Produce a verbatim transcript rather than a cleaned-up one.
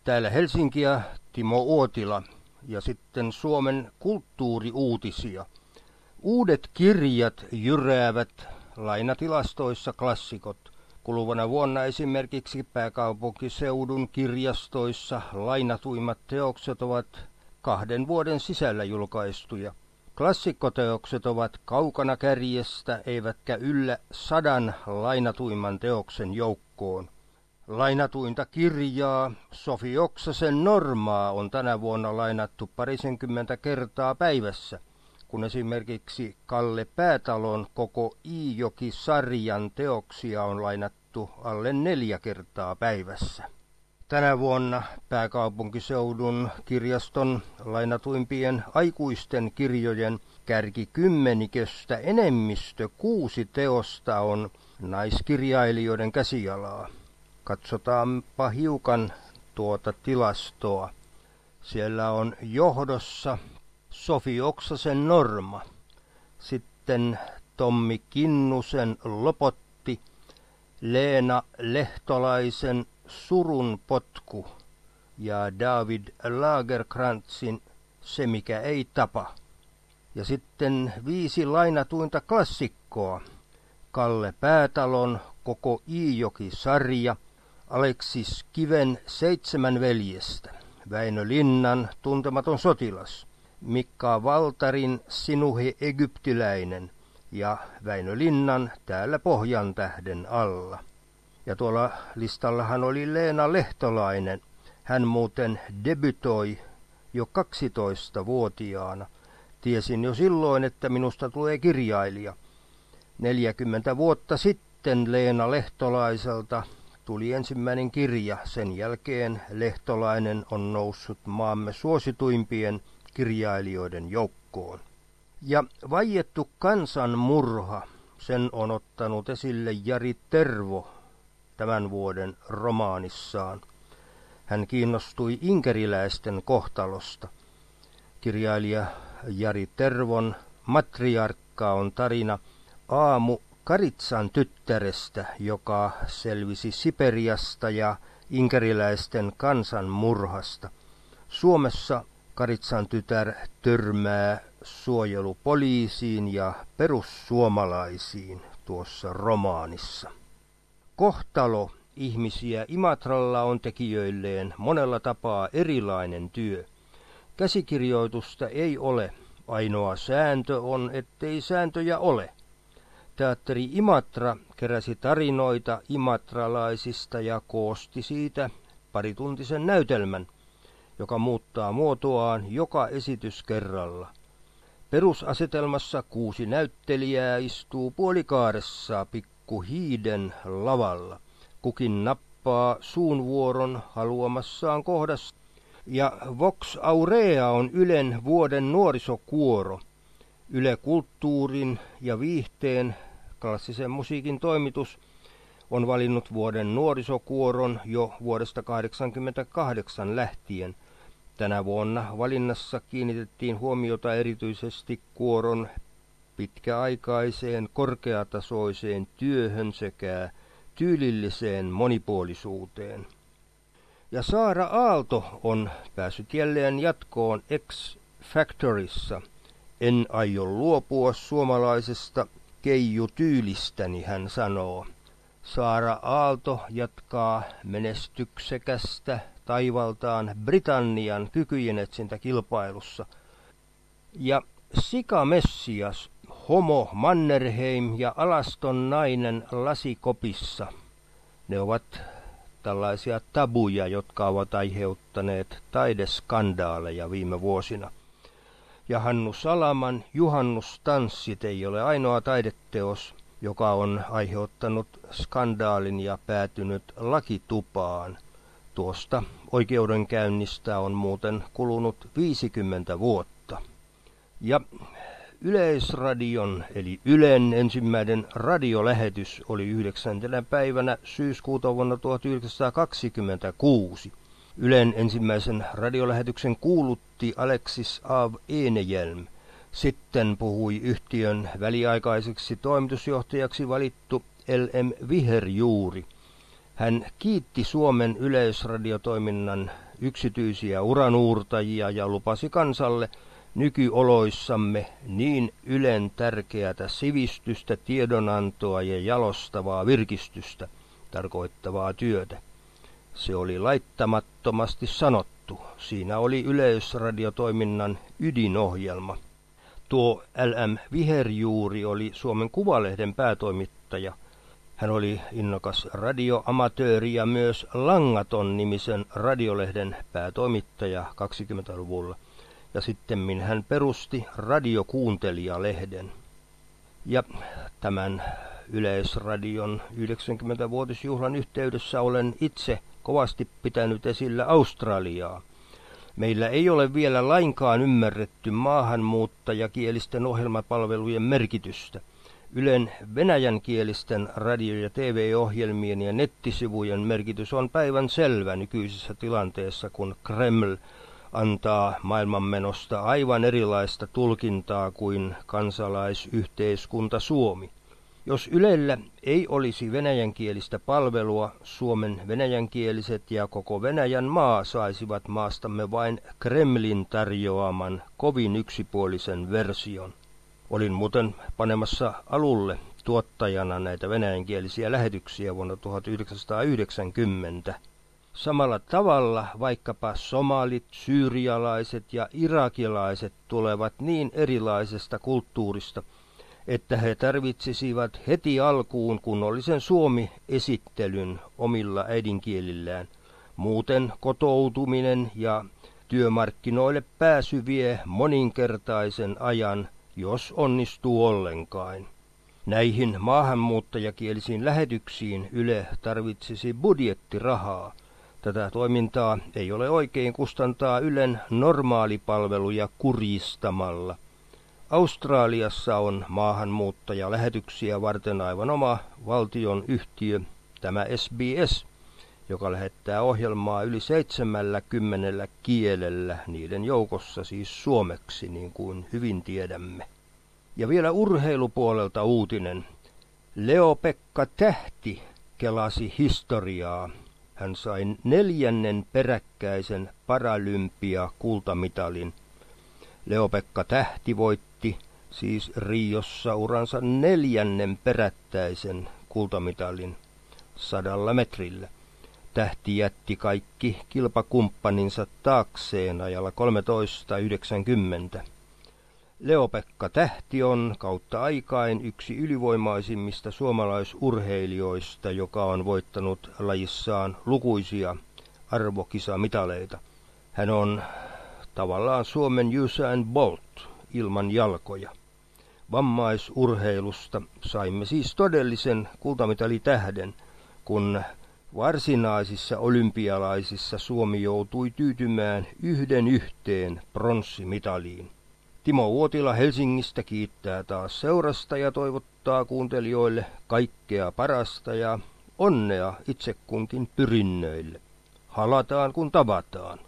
Täällä Helsinkiä Timo Uotila ja sitten Suomen kulttuuriuutisia. Uudet kirjat jyräävät lainatilastoissa klassikot. Kuluvana vuonna esimerkiksi pääkaupunkiseudun kirjastoissa lainatuimmat teokset ovat kahden vuoden sisällä julkaistuja. Klassikkoteokset ovat kaukana kärjestä eivätkä yllä sadan lainatuimman teoksen joukkoon. Lainatuinta kirjaa Sofi Oksasen Normaa on tänä vuonna lainattu parisenkymmentä kertaa päivässä, kun esimerkiksi Kalle Päätalon koko Iijoki-sarjan teoksia on lainattu alle neljä kertaa päivässä. Tänä vuonna pääkaupunkiseudun kirjaston lainatuimpien aikuisten kirjojen kärkikymmeniköstä enemmistö kuusi teosta on naiskirjailijoiden käsialaa. Katsotaanpa hiukan tuota tilastoa. Siellä on johdossa Sofi Oksasen Norma, sitten Tommi Kinnusen Lopotti, Leena Lehtolaisen Surun potku ja David Lagerkrantzin Se mikä ei tapa. Ja sitten viisi lainatuinta klassikkoa. Kalle Päätalon Koko Iijoki-sarja, Aleksis Kiven Seitsemän veljestä, Väinö Linnan Tuntematon sotilas, Mikka Valtarin Sinuhe egyptiläinen ja Väinö Linnan Täällä Pohjan tähden alla. Ja tuolla listallahan oli Leena Lehtolainen. Hän muuten debytoi jo kaksitoistavuotiaana. Tiesin jo silloin, että minusta tulee kirjailija. neljäkymmentä vuotta sitten Leena Lehtolaiselta tuli ensimmäinen kirja. Sen jälkeen Lehtolainen on noussut maamme suosituimpien kirjailijoiden joukkoon. Ja vaiettu kansanmurha, sen on ottanut esille Jari Tervo tämän vuoden romaanissaan. Hän kiinnostui inkeriläisten kohtalosta. Kirjailija Jari Tervon Matriarkka on tarina Aamu Karitsan tyttärestä, joka selvisi Siperiasta ja inkeriläisten kansanmurhasta. Suomessa Karitsan tytär törmää suojelupoliisiin ja perussuomalaisiin tuossa romaanissa. Kohtalo ihmisiä Imatralla on tekijöilleen monella tapaa erilainen työ. Käsikirjoitusta ei ole. Ainoa sääntö on, ettei sääntöjä ole. Teatteri Imatra keräsi tarinoita imatralaisista ja koosti siitä parituntisen näytelmän, joka muuttaa muotoaan joka esitys kerralla. Perusasetelmassa kuusi näyttelijää istuu puolikaaressa pikku hiiden lavalla. Kukin nappaa suunvuoron haluamassaan kohdassa. Ja Vox Aurea on Ylen vuoden nuorisokuoro. Yle Kulttuurin ja viihteen klassisen musiikin toimitus on valinnut vuoden nuorisokuoron jo vuodesta tuhatyhdeksänsataakahdeksankymmentäkahdeksan lähtien. Tänä vuonna valinnassa kiinnitettiin huomiota erityisesti kuoron pitkäaikaiseen korkeatasoiseen työhön sekä tyylilliseen monipuolisuuteen. Ja Saara Aalto on päässyt jälleen jatkoon X Factorissa. En aio luopua suomalaisesta keijutyylistäni, hän sanoo. Saara Aalto jatkaa menestyksekästä taivaltaan Britannian kykyjenetsintäkilpailussa. Ja Sika Messias, Homo Mannerheim ja Alaston nainen lasikopissa. Ne ovat tällaisia tabuja, jotka ovat aiheuttaneet taideskandaaleja viime vuosina. Ja Hannu Salaman Juhannustanssit ei ole ainoa taideteos, joka on aiheuttanut skandaalin ja päätynyt lakitupaan. Tuosta oikeudenkäynnistä on muuten kulunut viisikymmentä vuotta. Ja Yleisradion eli Ylen ensimmäinen radiolähetys oli yhdeksäntenä päivänä syyskuuta vuonna tuhatyhdeksänsataakaksikymmentäkuusi. Ylen ensimmäisen radiolähetyksen kuulutti Aleksis Av Enejälm. Sitten puhui yhtiön väliaikaiseksi toimitusjohtajaksi valittu L M Viherjuuri. Hän kiitti Suomen yleisradiotoiminnan yksityisiä uranuurtajia ja lupasi kansalle nykyoloissamme niin Ylen tärkeätä sivistystä, tiedonantoa ja jalostavaa virkistystä tarkoittavaa työtä. Se oli laittamattomasti sanottu. Siinä oli yleisradiotoiminnan ydinohjelma. Tuo L M Viherjuuri oli Suomen Kuvalehden päätoimittaja. Hän oli innokas radioamatööri ja myös Langaton-nimisen radiolehden päätoimittaja kaksikymmentäluvulla. Ja sittemmin hän perusti Radiokuuntelija-lehden. Ja tämän Yleisradion yhdeksänkymmenvuotisjuhlan yhteydessä olen itse kovasti pitänyt esillä Australiaa. Meillä ei ole vielä lainkaan ymmärretty maahanmuuttajakielisten ohjelmapalvelujen merkitystä. Ylen venäjänkielisten radio- ja T V-ohjelmien ja nettisivujen merkitys on päivän selvä nykyisessä tilanteessa, kun Kreml antaa maailmanmenosta aivan erilaista tulkintaa kuin kansalaisyhteiskunta Suomi. Jos Ylellä ei olisi venäjänkielistä palvelua, Suomen venäjänkieliset ja koko Venäjän maa saisivat maastamme vain Kremlin tarjoaman kovin yksipuolisen version. Olin muuten panemassa alulle tuottajana näitä venäjänkielisiä lähetyksiä vuonna tuhatyhdeksänsataayhdeksänkymmentä. Samalla tavalla vaikkapa somalit, syyrialaiset ja irakilaiset tulevat niin erilaisesta kulttuurista, että he tarvitsisivat heti alkuun kunnollisen suomi-esittelyn omilla äidinkielillään. Muuten kotoutuminen ja työmarkkinoille pääsy vie moninkertaisen ajan, jos onnistuu ollenkaan. Näihin maahanmuuttajakielisiin lähetyksiin Yle tarvitsisi budjettirahaa. Tätä toimintaa ei ole oikein kustantaa Ylen normaalipalveluja kurjistamalla. Australiassa on maahanmuuttajalähetyksiä varten aivan oma valtion yhtiö, tämä S B S, joka lähettää ohjelmaa yli seitsemälläkymmenellä kielellä, niiden joukossa siis suomeksi, niin kuin hyvin tiedämme. Ja vielä urheilupuolelta uutinen. Leo-Pekka Tähti kelasi historiaa. Hän sai neljännen peräkkäisen paralympia-kultamitalin. Leo-Pekka Tähti voitti siis Riossa uransa neljännen perättäisen kultamitalin sadalla metrillä. Tähti jätti kaikki kilpakumppaninsa taakseen ajalla kolmetoista yhdeksänkymmentä. Leo-Pekka Tähti on kautta aikain yksi ylivoimaisimmista suomalaisurheilijoista, joka on voittanut lajissaan lukuisia arvokisamitaleita. Hän on tavallaan Suomen Usain Bolt ilman jalkoja. Vammaisurheilusta saimme siis todellisen kultamitalitähden, kun varsinaisissa olympialaisissa Suomi joutui tyytymään yhden yhteen pronssimitaliin. Timo Uotila Helsingistä kiittää taas seurasta ja toivottaa kuuntelijoille kaikkea parasta ja onnea itse kunkin pyrinnöille. Halataan kun tavataan.